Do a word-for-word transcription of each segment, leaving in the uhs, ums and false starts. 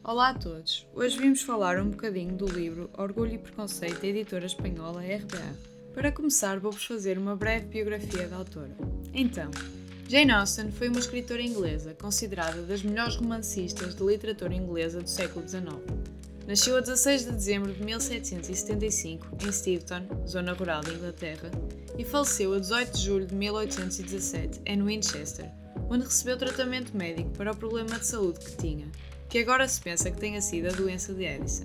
Olá a todos! Hoje vimos falar um bocadinho do livro Orgulho e Preconceito da editora espanhola R B A. Para começar, vou-vos fazer uma breve biografia da autora. Então, Jane Austen foi uma escritora inglesa, considerada das melhores romancistas de literatura inglesa do século dezenove. Nasceu a dezasseis de dezembro de mil setecentos e setenta e cinco em Steventon, zona rural da Inglaterra, e faleceu a dezoito de julho de mil oitocentos e dezassete em Winchester, onde recebeu tratamento médico para o problema de saúde que tinha, que agora se pensa que tenha sido a doença de Addison.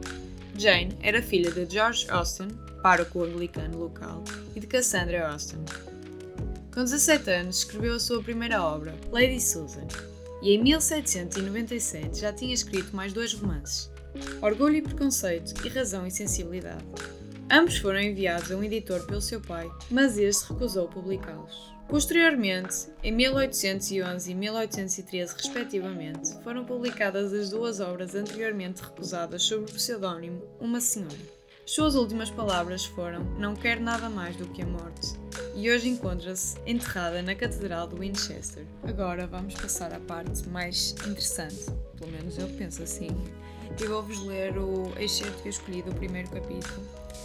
Jane era filha de George Austen, pároco anglicano local, e de Cassandra Austen. Com dezassete anos escreveu a sua primeira obra, Lady Susan, e em mil setecentos e noventa e sete já tinha escrito mais dois romances, Orgulho e Preconceito e Razão e Sensibilidade. Ambos foram enviados a um editor pelo seu pai, mas este recusou publicá-los. Posteriormente, em mil oitocentos e onze e mil oitocentos e treze respectivamente, foram publicadas as duas obras anteriormente recusadas sob o pseudónimo Uma Senhora. Suas últimas palavras foram "Não quero nada mais do que a morte", e hoje encontra-se enterrada na Catedral de Winchester. Agora vamos passar à parte mais interessante, pelo menos eu penso assim, e vou-vos ler o excerto que eu escolhi do primeiro capítulo,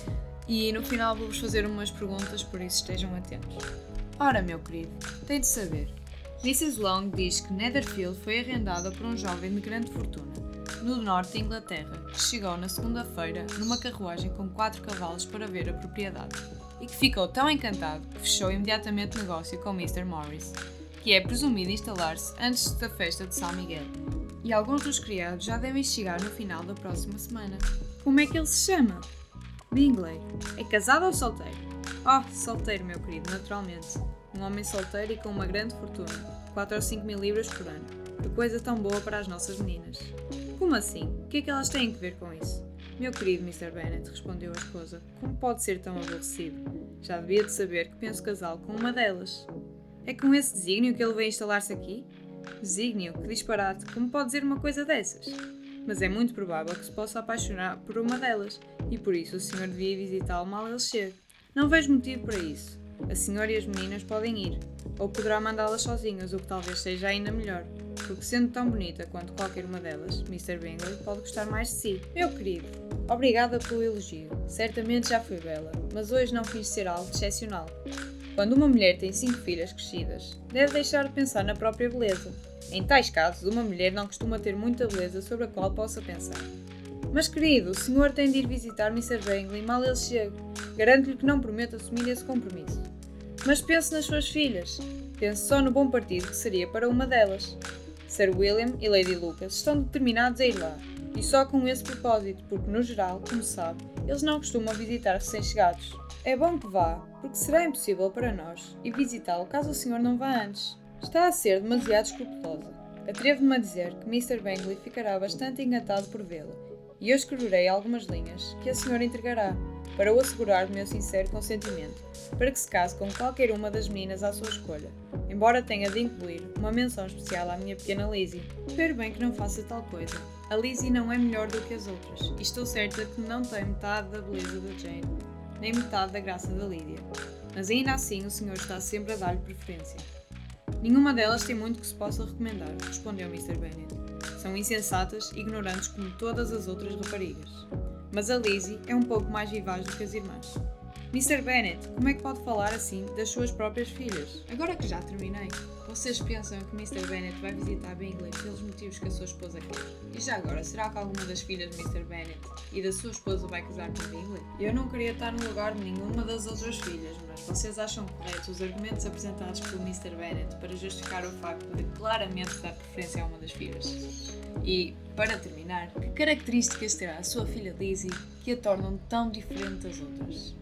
e no final vou-vos fazer umas perguntas, por isso estejam atentos. Ora, meu querido, tem de saber. missus Long diz que Netherfield foi arrendada por um jovem de grande fortuna, no norte da Inglaterra, que chegou na segunda-feira numa carruagem com quatro cavalos para ver a propriedade, e que ficou tão encantado que fechou imediatamente negócio com mister Morris, que é presumido instalar-se antes da festa de São Miguel. E alguns dos criados já devem chegar no final da próxima semana. Como é que ele se chama? Bingley. É casado ou solteiro? Oh, solteiro, meu querido, naturalmente. Um homem solteiro e com uma grande fortuna. quatro ou cinco mil libras por ano. Que coisa tão boa para as nossas meninas. Como assim? O que é que elas têm que ver com isso? Meu querido mister Bennet, respondeu a esposa, como pode ser tão aborrecido? Já devia de saber que penso casá-lo com uma delas. É com esse desígnio que ele veio instalar-se aqui? Desígnio? Que disparate! Como pode dizer uma coisa dessas? Mas é muito provável que se possa apaixonar por uma delas, e por isso o senhor devia visitá-lo mal ele chegue. Não vejo motivo para isso. A senhora e as meninas podem ir, ou poderá mandá-las sozinhas, o que talvez seja ainda melhor, porque sendo tão bonita quanto qualquer uma delas, mister Bingley pode gostar mais de si. Meu querido, obrigada pelo elogio. Certamente já foi bela, mas hoje não quis ser algo excepcional. Quando uma mulher tem cinco filhas crescidas, deve deixar de pensar na própria beleza. Em tais casos, uma mulher não costuma ter muita beleza sobre a qual possa pensar. Mas querido, o senhor tem de ir visitar mister Bingley mal ele chegue. Garanto-lhe que não prometo assumir esse compromisso. Mas pense nas suas filhas. Pense só no bom partido que seria para uma delas. Sir William e Lady Lucas estão determinados a ir lá. E só com esse propósito, porque no geral, como sabe, eles não costumam visitar recém-chegados. É bom que vá, porque será impossível para nós ir visitá-lo caso o senhor não vá antes. Está a ser demasiado escrupulosa. Atrevo-me a dizer que mister Bingley ficará bastante encantado por vê-la, e eu escreverei algumas linhas que a senhora entregará, para o assegurar do meu sincero consentimento, para que se case com qualquer uma das meninas à sua escolha, embora tenha de incluir uma menção especial à minha pequena Lizzie. Espero bem que não faça tal coisa. A Lizzie não é melhor do que as outras, e estou certa que não tem metade da beleza da Jane, nem metade da graça da Lydia. Mas ainda assim o senhor está sempre a dar-lhe preferência. Nenhuma delas tem muito que se possa recomendar, respondeu mister Bennet. São insensatas e ignorantes como todas as outras raparigas. Mas a Lizzie é um pouco mais vivaz do que as irmãs. mister Bennet, como é que pode falar assim das suas próprias filhas? Agora que já terminei, vocês pensam que mister Bennet vai visitar Bingley pelos motivos que a sua esposa quer? E já agora, será que alguma das filhas de mister Bennet e da sua esposa vai casar com Bingley? Eu não queria estar no lugar de nenhuma das outras filhas, mas vocês acham corretos os argumentos apresentados pelo mister Bennet para justificar o facto de claramente dar preferência a uma das filhas? E, para terminar, que características terá a sua filha Lizzie que a tornam tão diferente das outras?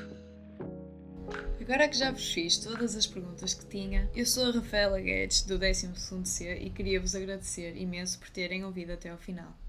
Agora que já vos fiz todas as perguntas que tinha, eu sou a Rafaela Guedes, do décimo segundo C, e queria vos agradecer imenso por terem ouvido até ao final.